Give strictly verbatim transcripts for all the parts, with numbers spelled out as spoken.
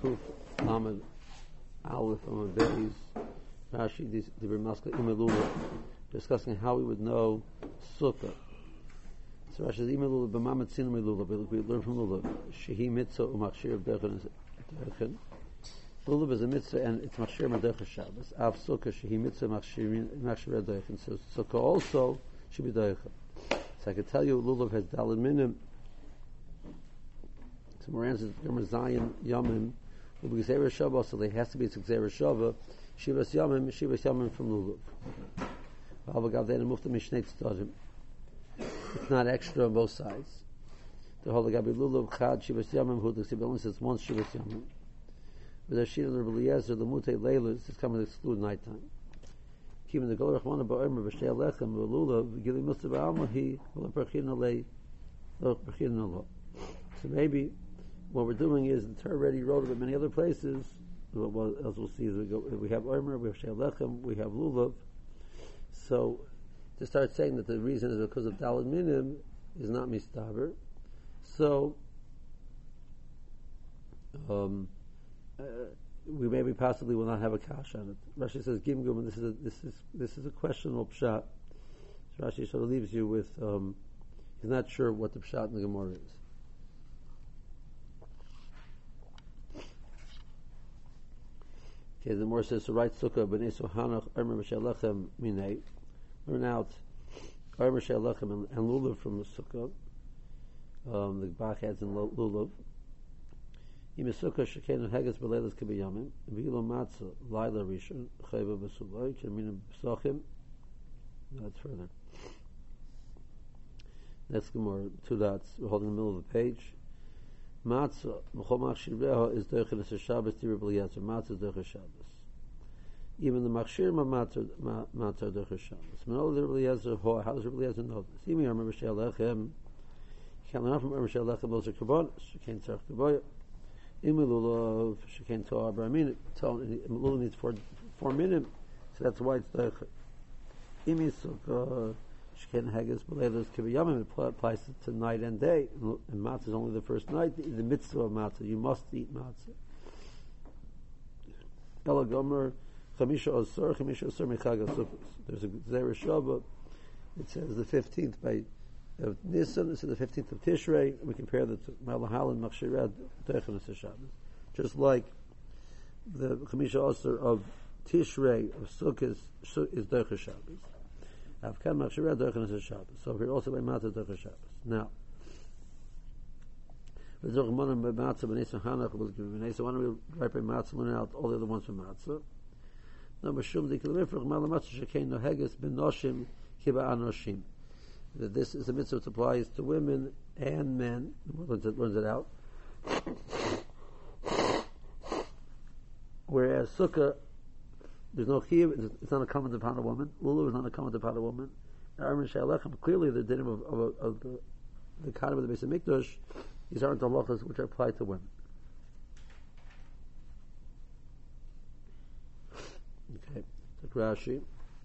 Kuf Lamed Aleph Amud Beis. Rashi the Bermaska Imelula, discussing how we would know Sukkah. So Rashi says Imelula b'mamet sin Imelula. We learn from Lulav. Shehi mitzvah u'machshir of derchen derchen. Lulav is a mitzvah and it's machshir madech Shabbos. Av Sukkah shehi mitzvah machshir machshir derchen. So Sukkah also should be derchen. So I can tell you Lulav has daled minim. So Moran says Zion Yomim. Because Shabbos, so there has to be a Xer Shabbos. Shivas Yomim, Shivas Yomim from Lulav. It's not extra on both sides. The whole Gabi Lulav Chad Shivas Yomim, who the Sibylin says one Shivas Yomim. But the Shir of Eliezer, the Mute Leilas, is coming to exclude nighttime. Keeping the Golach Mana Ba'omer, B'Shtei Alechem, Lulav, Gili Mustav Almahi, L'Perchin Alei, L'Perchin Alei. So maybe what we're doing is, the Torah already wrote it in many other places. Well, as we'll see, as we go, we have Omer, we have Shei Lechem, we have Lulav. So, to start saying that the reason is because of Daled Minim is not Mistaber. So, um, uh, we maybe possibly will not have a kash on it. Rashi says Gim Gum, and this is a, this is this is a questionable pshat. So Rashi sort of leaves you with um, he's not sure what the pshat in the Gemara is. Okay, the more says to write Sukkah b'nei Sohanach Omer B'Shelechem Minei. Learn out Omer B'Shelechem and, and Lulav from the Sukkah. Um, the Bach adds in Lulav. Im Sukkah Shekein Heges B'Leilas K'Biyamim V'Ilo Matzah Laila Rishon Chayva B'Sulay K'Minim B'Sachim. That's further. Next Gemara, two dots. We're holding in the middle of the page. Matzah, M'chol Machshir is Deichen as a Shabbos Tirib Eliezer. Matzah is Deichen Shabbos. Even the Machshir Matzah Matzah Deichen Shabbos. Menol Tirib Eliezer, how does Tirib Eliezer know this? Even Yomer B'Shei Alechem, you can't learn from Yomer B'Shei Alechem, those are Kabbalah, Shekein Tzarech Kabbalah. Imelulav, Shekein To'ar B'Amin, Imelulav needs four, four minutes, so that's why it's Deichen. Imi Sukkah, Sheken Haggis B'Leilas Kiviyamim, it applies to night and day. And matzah is only the first night, the, the mitzvah of matzah. You must eat matzah. Ela Gomer, Chamisha Osor, Chamisha Osor Mechag HaSukkos. There's a Zera Shabbat. It says the fifteenth by of Nisan, this is the fifteenth of Tishrei. We compare that to Malahal and Machshirad, Techen Shabbos. Just like the Chamisha Osor of Tishrei, of Sukkos, is Techen Shabbos. So here also by Matzah Dechah Shabbos. Now, why don't we write by Matzah, learn out all the other ones from Matzah? That this is a mitzvah that applies to women and men. Learns it, learns it out. Whereas Sukkah, there's no chiyuv, it's not incumbent upon a woman. Lulav is not incumbent upon a woman. Clearly, the dinim of, of, of the the kanim of the Beis Hamikdash, these aren't halachas which are applied to women. Okay, take Rashi.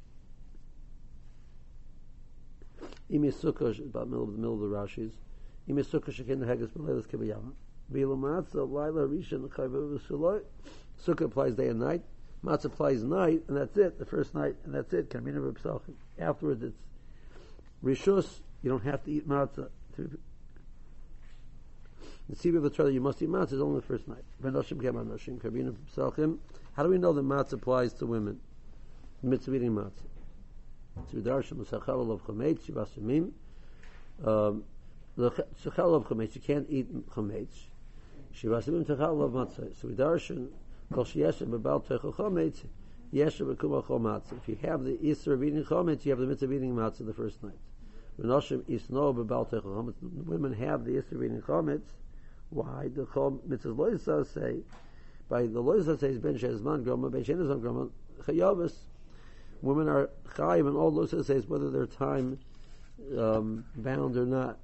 Imi Sukkah, about middle of the middle of the Rashis. Imi Sukkah shekein haggis b'leilas kibiyama. V'ilo matzah laila rishon chayva v'suloi. Sukkah applies day and night. Matzah applies night, and that's it, the first night, and that's it. Afterwards, it's Rishus, you don't have to eat matzah. The Tzibur of the Torah, you must eat matzah, is only the first night. How do we know that matzah applies to women? The mitzvah eating matzah. You can't eat chametz. So we darshan. If you have the Isser of eating chometz, you have the mitzvah of eating matzah the first night. Women have the Isser of eating chometz. Why? The mitzvah loisa say, by the loisa says ben shezman groma, ben shenezman groma, chayavas. Women are chayiv, and all loisa says whether they're time um, bound or not.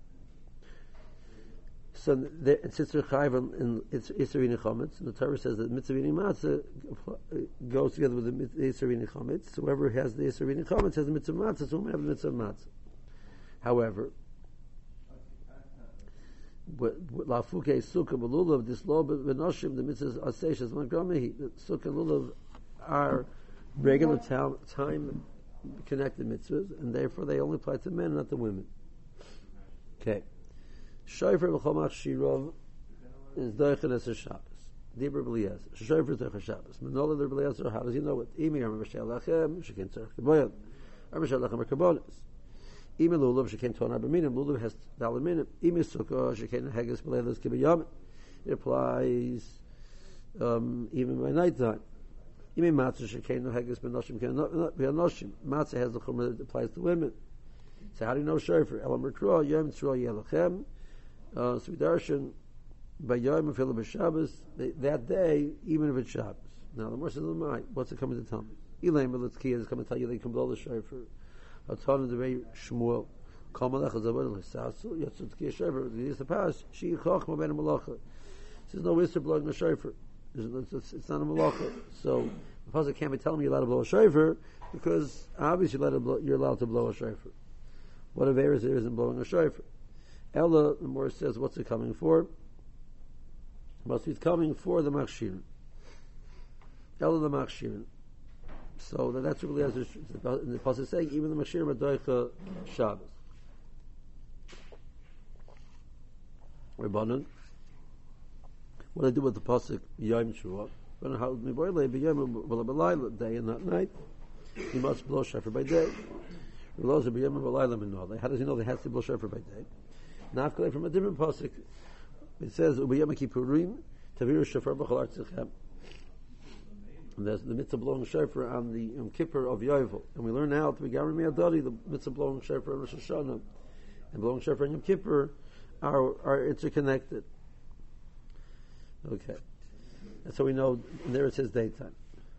So since they're chayiv and it's Isser eating chometz, and the Torah says that mitzvah eating matzah goes together with the Isser eating chometz. So whoever has the Isser eating chometz has the mitzvah matzah. So women have the mitzvah matzah. However, Lafuke sukkah belulav this law b'noshim the mitzvahs aseish mangramihi. Sukkah and lulav are regular time connected mitzvahs, and therefore they only apply to men, not to women. Okay. Shofar b'chomach shirov is doichen as a Shabbos. Dibur b'liyaz. Shofar is doichen Shabbos. Menola der b'liyaz. How does he know it? Imi amar b'shalachem shekin tzarech k'boyad. Amar b'shalachem k'bonis. Imi lulav shekin ton abaminim. Lulav has dalad minim. Imi sukkah shekin haggis b'leilas k'biyam. It applies um, even by night time. Imi matzah shekin haggis b'noshim b'noshim. Matzah has the chumrah that applies to women. So how do you know shofar? Elam Rikra Yom Tzro Yelachem. So we darshan by Yom Afil b'Shabbos that day, even if it's Shabbos. Now the Moshe says, what's it coming to tell me? Elaim Belitzkiya is coming to tell you they can blow the shofar. Hatan the way Shmuel. Kamalach Zavod L'Sasu Yatzut Tzkiya shofar. He used to pass. She Chachma Ben Malacha. There's no wisdom blowing the shofar. It's, it's, it's not a malacha. So the pasuk can't be telling me you're allowed to blow a shofar because obviously you're allowed to blow, you're allowed to blow a shofar. What of errors there isn't blowing a shofar? Ella, the more says, what's it coming for? Must be coming for the machshirin. Ella the machshirin. So that, that's really as the pasuk is saying, even the machshirin adoicha Shabbos. Rabbanan. What do I do with the pasuk Yom Shua? Day and not night. He must blow shofar by day. How does he know they have to blow shofar by day? Nafkalei from a different pasuk. It says Ubiyam Kippurim Taviru Shofar B'Chol Artzichem. And there's the mitzvah blowing shofar on the Yom Kippur of Yovel, and we learn now to be Garim Me'adari the mitzvah blowing shofar on Rosh Hashanah and blowing shofar on Yom Kippur are are interconnected. Okay, and so we know. And there it says daytime.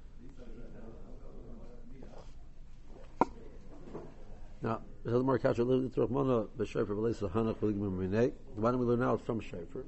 Now, why don't we learn out from shofar?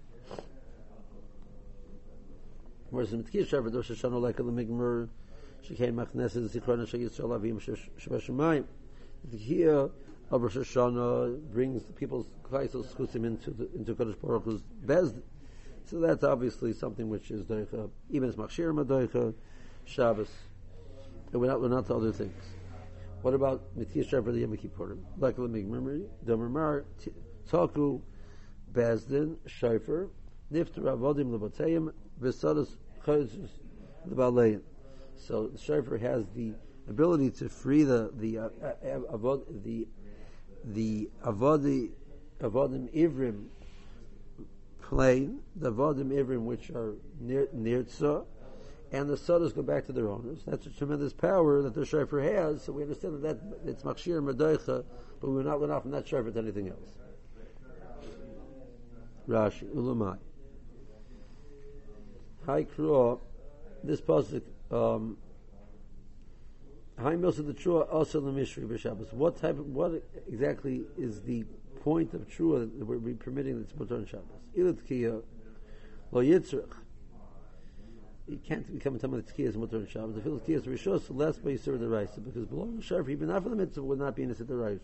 Whereas in Tkiyah shofar, Rosh Hashanah like the Migmar, Shekei Machneses Zichron Sheyisrael Avim Shebashamayim. The Tkiyah of Rosh Hashanah brings people's Klaisel Schusim into the, into Kodesh Baruch Hu's Bezdin. So that's obviously something which is doicha, even as Machshirim doicha, Shabbos, and we're not we're not to other things. What about Mitzvah Shofar the Yom Kippurim? Like the Migmar, Domer Taku, Bezdin, Shofar, Nifter Avodim Lebatayim, V'Sadas Chodesh Lebaleim. So the Shofar has the ability to free the the uh, avod, the the avodi avodim ivrim plain, the avodim ivrim which are near nirtza, and the sodas go back to their owners. That's a tremendous power that the shofar has. So we understand that, that it's machshir medoicha, but we're not let off from that shofar to anything else. Rashi Ulamai. Hi Kruah, this pasuk. Um, Hi Milsa the Trua also the Mishri b'Shabbos. What type? Of, what exactly is the point of Trua that we're permitting that's mutar on Shabbos? Ilat Tkiya lo Yitzrach. You can't become a Tamil Tkiya is mutar on Shabbos. The Ilat Tkiya is Rishos less by Yisur the Raisa because belonging to Shofar even after the mitzvah would not be in the Siddur Raisa.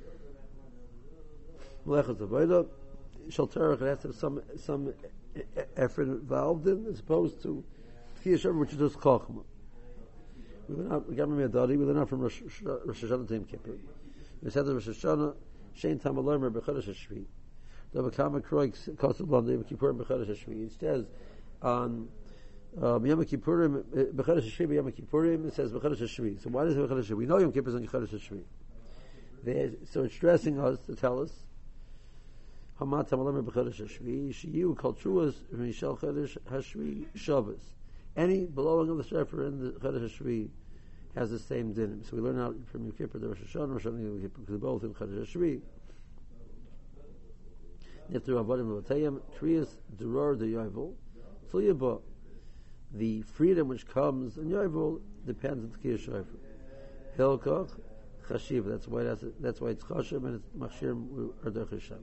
Melechas Avodah Shalterach has to have some some effort involved in as opposed to Tkiya Shofar which is just Chachma. We learn out, we learn out from Rosh Hashanah to Yom Kippur. We said that Rosh Hashanah, Shein Tam Alomer B'Chodesh HaShvi. The Bekama Kroik Kotel Blonde Yom Kippurim B'Chodesh HaShvi. It says on um, Yom Kippurim B'Chodesh HaShvi Yom Kippurim. It says B'Chodesh HaShvi. So why does it B'Chodesh HaShvi? We know Yom Kippur is on Chodesh HaShvi. So it's stressing us to tell us Hamat Tam Alomer B'Chodesh HaShvi. Shiyu Kol Truas Mishal Chodesh HaShvi Shabbos. Any blowing of the shofar in the Chodesh HaShvi has the same din. So we learn out from Yom Kippur, the Rosh Hashanah, Rosh Hashanah, Yom Kippur, because both in Chodesh HaShvi. Nifter Avodim L'Vatayim, Kriyas Duror de Yovel, Tzliyabah. The freedom which comes in Yovel depends on Tkiyah Shofar. Hilkoch, Chashiv. That's why that's, that's why it's Chashiv and it's Machshir Ardech Shabbos.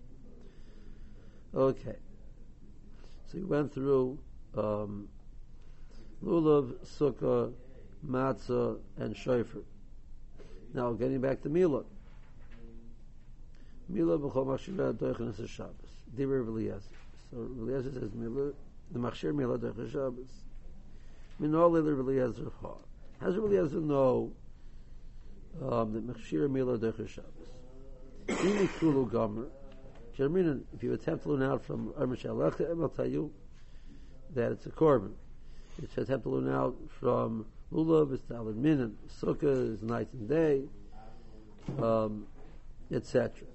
Okay. So we went through um, Lulav, Sukkah, Matzah, and Shofar. Now, getting back to Milah. Milah b'chol machshirah doichen es Shabbos. Dibur Rav Eliezer. So Rav Eliezer says, Mila, the Machshir Mila Derech Shabbos. Minol Rav Eliezer Ha. How does Rav Eliezer know um, that Machshir Mila Derech Shabbos? Ini Kulu Gomer. If you attempt to learn out from Amr Shalecha, I'll tell you that it's a korban. If you attempt to learn out from Lulav, it's Talad Minan. Sukkah is night and day, um, et cetera.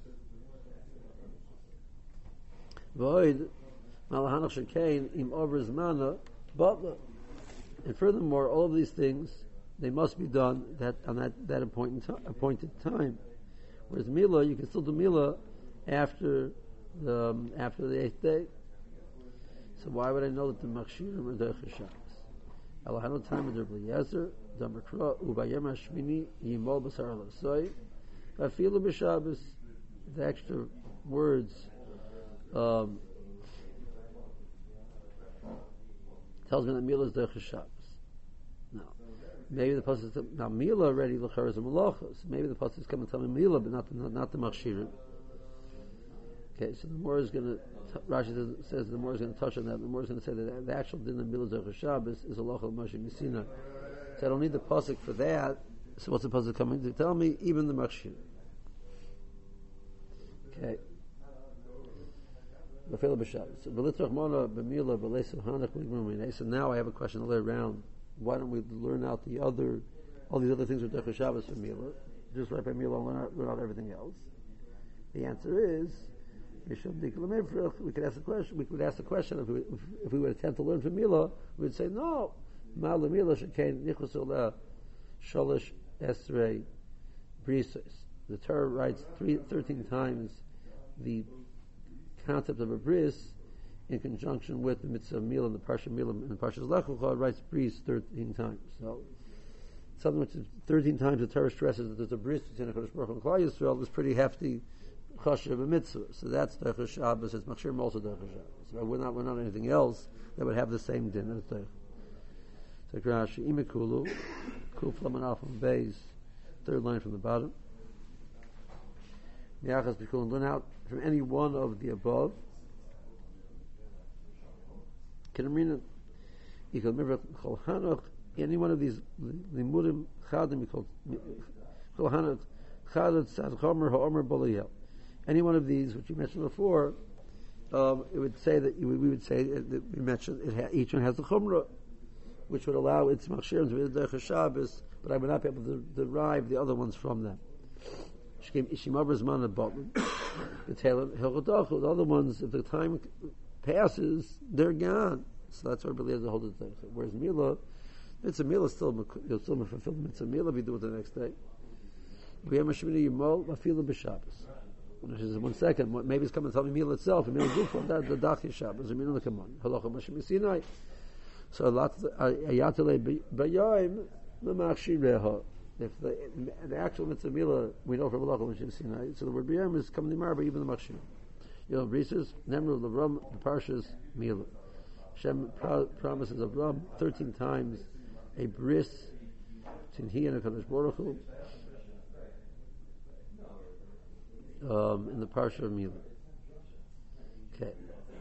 Void Malahanach Shekain Im Over Zmana Butler. And furthermore, all of these things they must be done that on that, that appointed, t- appointed time. Whereas Mila, you can still do Mila after the um, after the eighth day. So why would I know that the Machshirim are Derech Shabbos? Alahano time of Rav Eliezer, Damakra, Ubayem Hashmini, Yimol Basar Lasoi, Vafilu B'Shabbos. The extra words um, tells me that Mila is Derech Shabbos. No. Maybe the pasuk is now Mila already l'char is a malachos. Maybe the pasuk is coming to tell me Mila, but not the, not, not the Machshirim. Okay, so the more is going to Rashi says, says the more is going to touch on that. The more is going to say that the actual din of Mila Derech Shabbos is a lochal Moshe Messina. So I don't need the pasuk for that. So what's the pasuk coming to tell me? Even the Machshirim. Okay. So now I have a question all the way around. Why don't we learn out the other, all these other things with Derech Shabbos for Mila? Just right by Mila and learn out, learn out everything else. The answer is, we could ask the question. We could ask the question if we, if, if we would attempt to learn from Mila, we would say no. Ma'ala Mila shekain nichus ola shalosh esrei brisos. The Torah writes three, thirteen times the concept of a bris in conjunction with the mitzvah of Mila and the parsha Mila and the parsha Lech Lecha writes bris thirteen times. So something which is thirteen times the Torah stresses that there's a bris between HaKadosh Baruch Hu and Klal Yisrael is pretty hefty chashav of a mitzvah. So that's Derech Shabbos. It's Machshir also Derech Shabbos. So we're not we're not anything else that would have the same din as Derech. So Rashi imekulu kuf laman alpha beis, third line from the bottom. Yachas b'kulun, learn out from any one of the above. Any one of these limudim chadim called cholhanach chadad sadchomer ha'omer boliyel. Any one of these, which you mentioned before, um, it would say that we would say that we mentioned it ha, each one has the chumrah, which would allow its machshirim to be the Derech Shabbos, but I would not be able to derive the other ones from them. The other ones, if the time passes, they're gone. So that's why Rabbi Eliezer holds it. Whereas Mila, mitzvah Mila still you'll still fulfill the mitzvah Mila. We do it the next day. We have Mashmini Yimol Vafilu B'Shabbos. She says, one second, maybe it's coming to tell me Mila itself. Mila Gufo that the Dachya Shabbos. Mila Kamon Halacha Moshe Sinai. So a lot Ayatollah Bayoim L'Machshireha. If the, the actual mitzvah Mila we know from Halacha Moshe Sinai, so the word B'Yom is coming to Marba, even the Machshir. You know, Brises Nemru L'Avram the Parshas Mila. Hashem pro- promises Avram thirteen times a bris between he and HaKadosh Baruch Hu um, in the Parsha of Mila. Okay.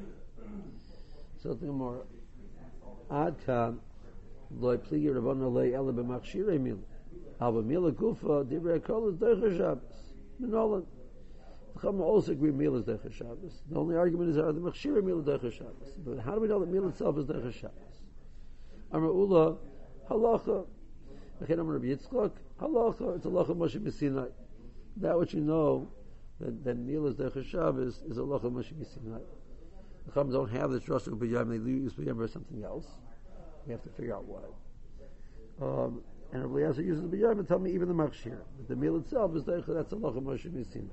So the more Ad Kan Loi Pligi Rabbanu Lei Ela B'Machshirei Mila Alba Mila Gufa Divrei Kol is Derech Shabbos Minolan. The Chacham also agree Mila is Derech Shabbos. The only argument is are the Machshirei Mila Derech Shabbos. But how do we know that Mila itself is Derech Shabbos? Amar Ula Halacha. V'chein Amar Rabbi Yitzchak Halacha. It's Halacha Moshe Sinai. That which you know that, that Mila is Derech Shabbos is Halacha Moshe Sinai. The Chacham don't have this Rosh B'Yam. They use B'Yam for something else. We have to figure out why. Um, and Rabbi Eliezer uses the B'Yam and tell me even the Machshir. But the Mila itself is Derech. That's Halacha Moshe Sinai.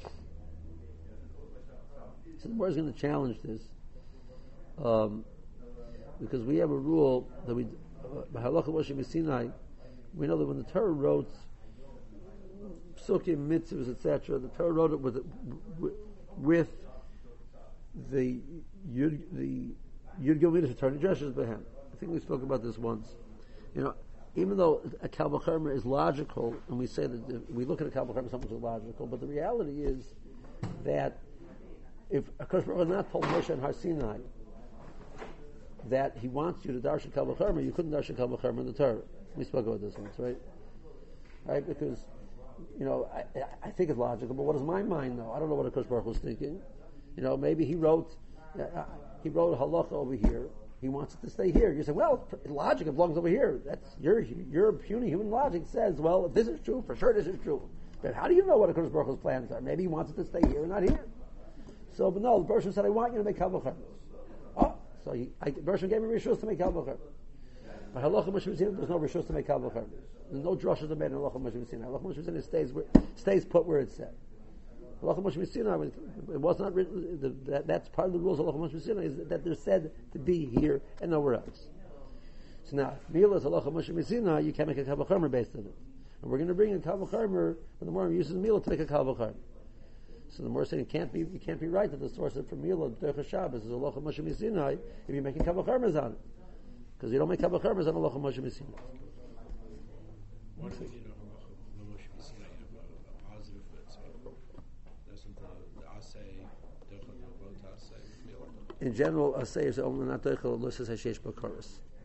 So the Gemara is going to challenge this um, because we have a rule that we, by Halacha Moshe Sinai, we know that when the Torah wrote Psukim, mitzvahs, et cetera, the Torah wrote it with with the Yud the Yud Gilmidas of Torah Dreshes Behem. I think we spoke about this once. You know, even though a Kal V'chomer is logical, and we say that we look at a Kal V'chomer something is logical, but the reality is that if Akash Baruch Hu had not told Moshe and Har Sinai that he wants you to darshan kal v'chomer, you couldn't darshan kal v'chomer in the Torah. We spoke about this once, right? Right? Because, you know, I, I think it's logical, but what does my mind know? I don't know what Akash Baruch Hu was thinking. You know, maybe he wrote, uh, he wrote a halacha over here. He wants it to stay here. You say, well, logic, it belongs over here. That's your your puny human logic says, well, if this is true, for sure this is true. But how do you know what Akash Baruch Hu's plans are? Maybe he wants it to stay here and not here. So, but no, the person said, I want you to make kal v'chomer. Oh, so he, I, the person gave me rishus to make kal v'chomer. But halacha Moshe Messina, there's no rishus to make kal v'chomer. There's no drushes are made in halacha Moshe Messina. Halacha Moshe Messina stays where, stays put where it's said. Halacha Moshe Messina, it was not written. The, that, that's part of the rules of halacha Moshe Messina is that they're said to be here and nowhere else. So now, Mila is halacha Moshe Messina, you can't make a kal v'chomer based on it. And we're going to bring in kal v'chomer, but the more uses Mila to make a kal v'chomer. So the more saying it can't be, it can't be right that the source of from Mila Derech Shabbos is halacha Moshe Messina if you're making kal v'chomer on it, because you don't make kal v'chomer on halacha Moshe Messina. Why do you know halacha Moshe Messina have a, a positive fit? So doesn't the, the asay dechel both asay Mila? In general, asay is only not dechel loisas hashesh b'koros.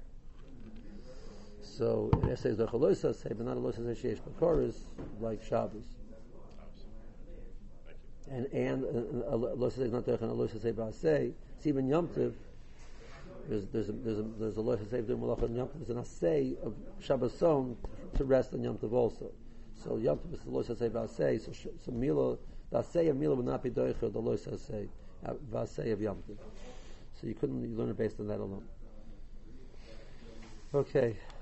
So asay is dechel loisas asay, but not a loisas hashesh b'koros like Shabbos. And and loisas is not dechel and a loisas asay b'asay. See, even Yom Tov, there's there's a, there's a there's a loisas asay doing malacha on Yom Tov. There's an asay of Shabboson to rest on Yom Tov also. So Yom Tov is the loisas asay b'asay. So so Mila, the asay of Mila would not be dechel the loisas asay b'asay of Yom Tov. So you couldn't you learn it based on that alone. Okay.